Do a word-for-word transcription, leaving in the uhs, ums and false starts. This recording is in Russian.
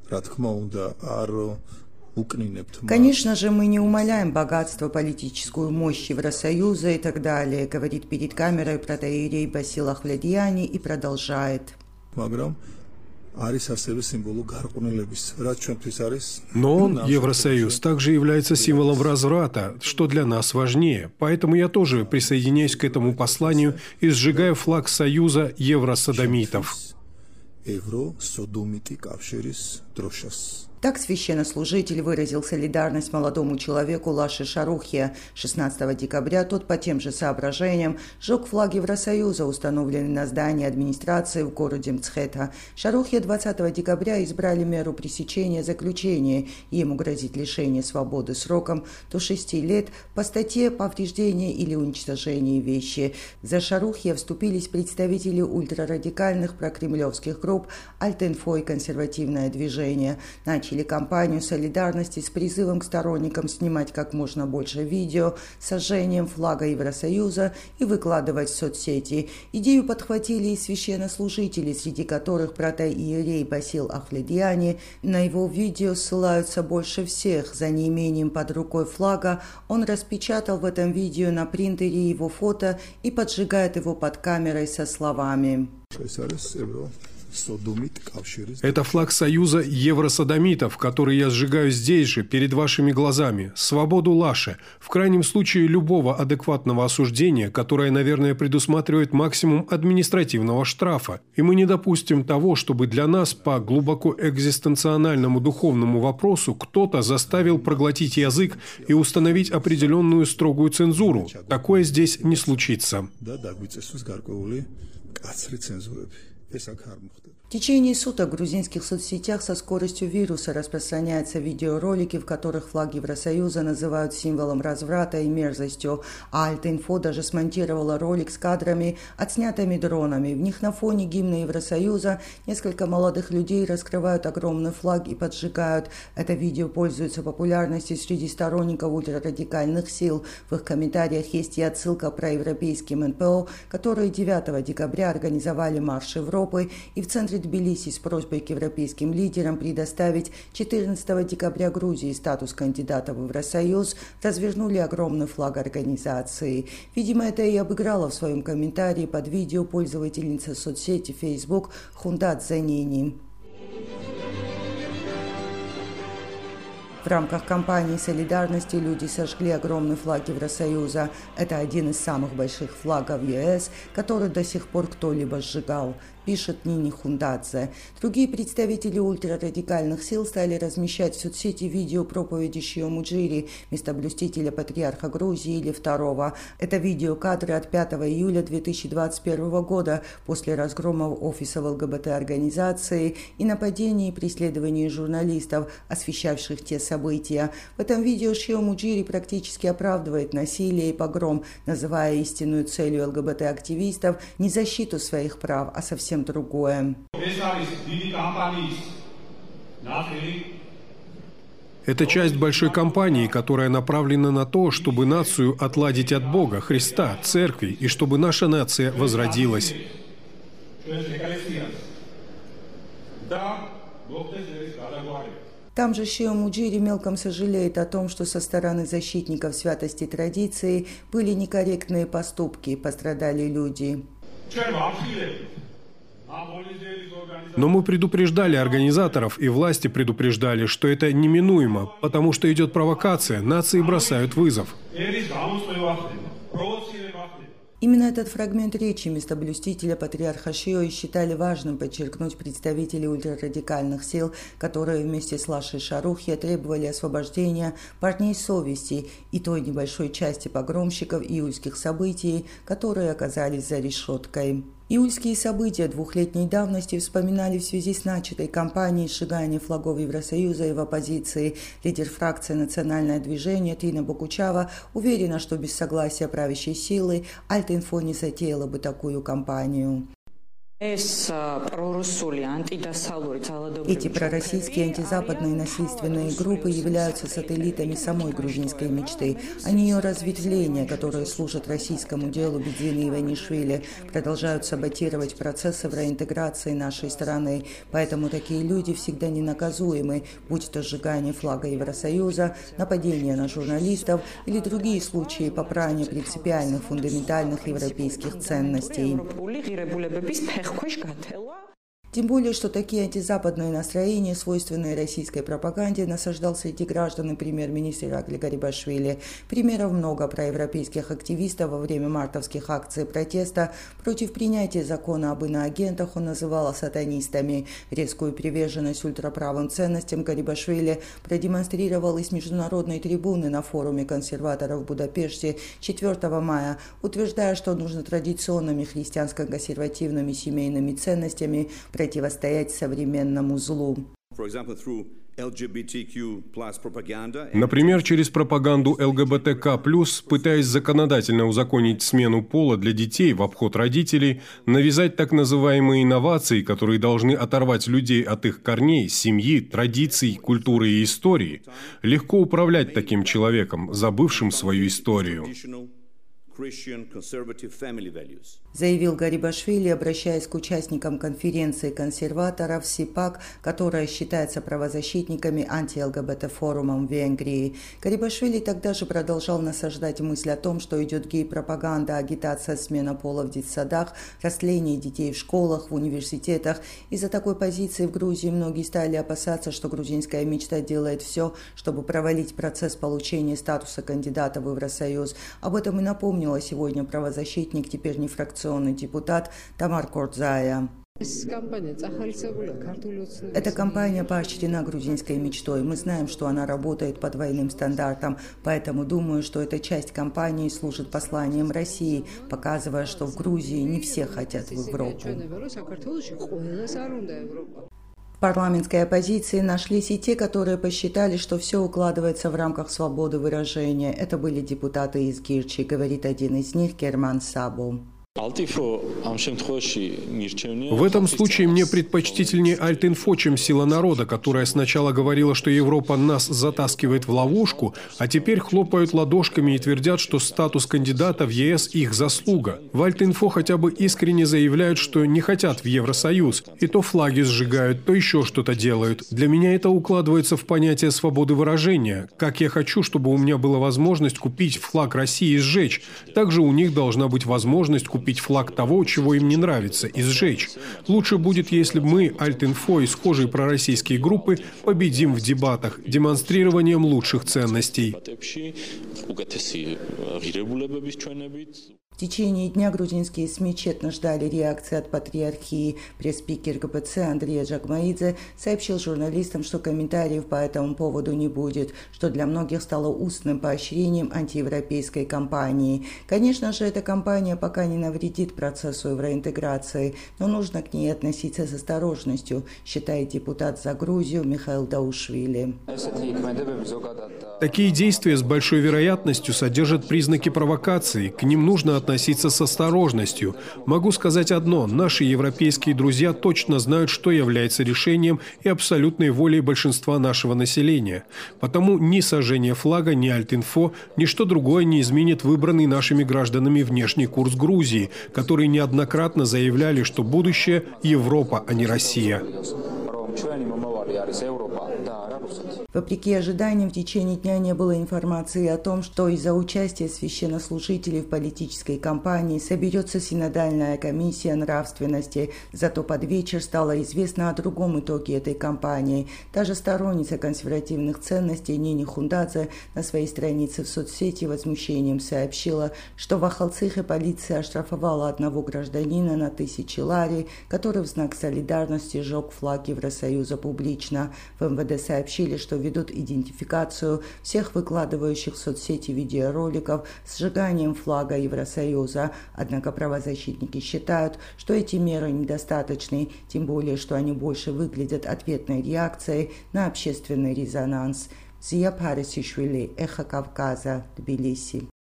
Конечно же, мы не умаляем богатство, политическую мощь Евросоюза и так далее, говорит перед камерой протоиерей Басил Ахвледиани и продолжает. Но он, Евросоюз, также является символом разврата, что для нас важнее. Поэтому я тоже присоединяюсь к этому посланию и сжигаю флаг Союза евросодомитов. Так священнослужитель выразил солидарность молодому человеку Лаше Шарухе. шестнадцатого декабря тот по тем же соображениям сжег флаг Евросоюза, установленный на здании администрации в городе Мцхета. Шарухе двадцатого декабря избрали меру пресечения заключения, и ему грозит лишение свободы сроком до шести лет по статье «Повреждение или уничтожение вещи». За Шарухе вступились представители ультрарадикальных прокремлевских групп «Альтинфо» и «Консервативное движение». Начали кампанию солидарности с призывом к сторонникам снимать как можно больше видео с сожжением флага Евросоюза и выкладывать в соцсети. Идею подхватили и священнослужители, среди которых протоиерей Басил Ахвледиани. На его видео ссылаются больше всех. За неимением под рукой флага он распечатал в этом видео на принтере его фото и поджигает его под камерой со словами: «Это флаг Союза евросодомитов, который я сжигаю здесь же, перед вашими глазами. Свободу Лаше. В крайнем случае любого адекватного осуждения, которое, наверное, предусматривает максимум административного штрафа. И мы не допустим того, чтобы для нас по глубоко экзистенциональному духовному вопросу кто-то заставил проглотить язык и установить определенную строгую цензуру. Такое здесь не случится». В течение суток в грузинских соцсетях со скоростью вируса распространяются видеоролики, в которых флаг Евросоюза называют символом разврата и мерзостью, а Альтинфо даже смонтировала ролик с кадрами, отснятыми дронами. В них на фоне гимна Евросоюза несколько молодых людей раскрывают огромный флаг и поджигают. Это видео пользуется популярностью среди сторонников ультрарадикальных сил. В их комментариях есть и отсылка к проевропейским эн пэ о, которые девятого декабря организовали марш Европы и в центре Тбилиси с просьбой к европейским лидерам предоставить четырнадцатого декабря Грузии статус кандидата в Евросоюз, развернули огромный флаг организации. Видимо, это и обыграла в своем комментарии под видео пользовательница соцсети Facebook Хундадзе Нини. В рамках кампании солидарности люди сожгли огромный флаг Евросоюза. Это один из самых больших флагов е эс, который до сих пор кто-либо сжигал, пишет Нини Хундадзе. Другие представители ультрарадикальных сил стали размещать в соцсети видео проповеди Шио Муджири, местоблюстителя патриарха Грузии или второго. Это видеокадры от пятого июля две тысячи двадцать первого года, после разгромов офисов эл гэ бэ тэ-организации и нападений и преследований журналистов, освещавших те события. В этом видео Шио Муджири практически оправдывает насилие и погром, называя истинную целью эл гэ бэ тэ-активистов не защиту своих прав, а совсем другое. Это часть большой кампании, которая направлена на то, чтобы нацию отладить от Бога, Христа, Церкви, и чтобы наша нация возродилась. Там же Шио Муджири мелком сожалеет о том, что со стороны защитников святости традиции были некорректные поступки, пострадали люди. Но мы предупреждали организаторов, и власти предупреждали, что это неминуемо, потому что идет провокация, нации бросают вызов. Именно этот фрагмент речи местоблюстителя патриарха Шио и считали важным подчеркнуть представители ультрарадикальных сил, которые вместе с Лашей Шарухе требовали освобождения парней совести и той небольшой части погромщиков июльских событий, которые оказались за решеткой. Июльские события двухлетней давности вспоминали в связи с начатой кампанией сжигания флагов Евросоюза и в оппозиции. Лидер фракции «Национальное движение» Тина Бокучава уверена, что без согласия правящей силы Альтинфо не затеяла бы такую кампанию. Эти пророссийские антизападные насильственные группы являются сателлитами самой грузинской мечты. Они ее разветвления, которые служат российскому делу Бедзины Иванишвили, продолжают саботировать процессы в реинтеграции нашей страны. Поэтому такие люди всегда ненаказуемы, будь то сжигание флага Евросоюза, нападение на журналистов или другие случаи попрания принципиальных фундаментальных европейских ценностей. Тем более, что такие антизападные настроения, свойственные российской пропаганде, насаждал среди граждан и премьер-министр Иракли Гарибашвили. Примеров много проевропейских активистов во время мартовских акций протеста против принятия закона об иноагентах он называл сатанистами. Резкую приверженность ультраправым ценностям Гарибашвили продемонстрировал и с международной трибуны на форуме консерваторов в Будапеште четвёртого мая, утверждая, что нужно традиционными христианско-консервативными семейными ценностями противостоять современному злу. Например, через пропаганду эл гэ бэ тэ ка плюс, пытаясь законодательно узаконить смену пола для детей в обход родителей, навязать так называемые инновации, которые должны оторвать людей от их корней, семьи, традиций, культуры и истории. Легко управлять таким человеком, забывшим свою историю. Заявил Гарибашвили, обращаясь к участникам конференции консерваторов СИПАК, которая считается правозащитниками анти-эл гэ бэ тэ форумом в Венгрии. Гарибашвили тогда же продолжал насаждать мысль о том, что идет гей-пропаганда, агитация, смена пола в детсадах, растление детей в школах, в университетах. Из-за такой позиции в Грузии многие стали опасаться, что грузинская мечта делает все, чтобы провалить процесс получения статуса кандидата в Евросоюз. Об этом и напомнил сегодня правозащитник, теперь не фракционный депутат Тамар Кордзая. Эта кампания поощрена грузинской мечтой. Мы знаем, что она работает по двойным стандартам, поэтому думаю, что эта часть кампании служит посланием России, показывая, что в Грузии не все хотят в Европу. В парламентской оппозиции нашлись и те, которые посчитали, что все укладывается в рамках свободы выражения. Это были депутаты из Гирчи, говорит один из них, Керман Сабу. В этом случае мне предпочтительнее Альтинфо, чем Сила народа, которая сначала говорила, что Европа нас затаскивает в ловушку, а теперь хлопают ладошками и твердят, что статус кандидата в е эс – их заслуга. В Альтинфо хотя бы искренне заявляют, что не хотят в Евросоюз, и то флаги сжигают, то еще что-то делают. Для меня это укладывается в понятие свободы выражения. Как я хочу, чтобы у меня была возможность купить флаг России и сжечь, также у них должна быть возможность купить купить флаг того, чего им не нравится, и сжечь. Лучше будет, если мы, Альтинфо и схожие пророссийские группы, победим в дебатах демонстрированием лучших ценностей. В течение дня грузинские СМИ тщетно ждали реакции от патриархии. Пресс-спикер гэ пэ цэ Андрей Джагмаидзе сообщил журналистам, что комментариев по этому поводу не будет, что для многих стало устным поощрением антиевропейской кампании. Конечно же, эта кампания пока не навредит процессу евроинтеграции, но нужно к ней относиться с осторожностью, считает депутат за Грузию Михаил Даушвили. Такие действия с большой вероятностью содержат признаки провокации. К ним нужно относиться относиться с осторожностью. Могу сказать одно. Наши европейские друзья точно знают, что является решением и абсолютной волей большинства нашего населения. Потому ни сожжение флага, ни Альтинфо, ни что другое не изменит выбранный нашими гражданами внешний курс Грузии, которые неоднократно заявляли, что будущее – Европа, а не Россия. Вопреки ожиданиям, в течение дня не было информации о том, что из-за участия священнослужителей в политической кампании соберется синодальная комиссия нравственности. Зато под вечер стало известно о другом итоге этой кампании. Даже сторонница консервативных ценностей Нини Хундадзе на своей странице в соцсети возмущением сообщила, что в Ахалцихе полиция оштрафовала одного гражданина на тысячи лари, который в знак солидарности сжег флаг Евросоюза публично. В эм вэ дэ сообщили, что ведут идентификацию всех выкладывающих в соцсети видеороликов с сжиганием флага Евросоюза. Однако правозащитники считают, что эти меры недостаточны, тем более, что они больше выглядят ответной реакцией на общественный резонанс. Зия Парисишвили, Эхо Кавказа, Тбилиси.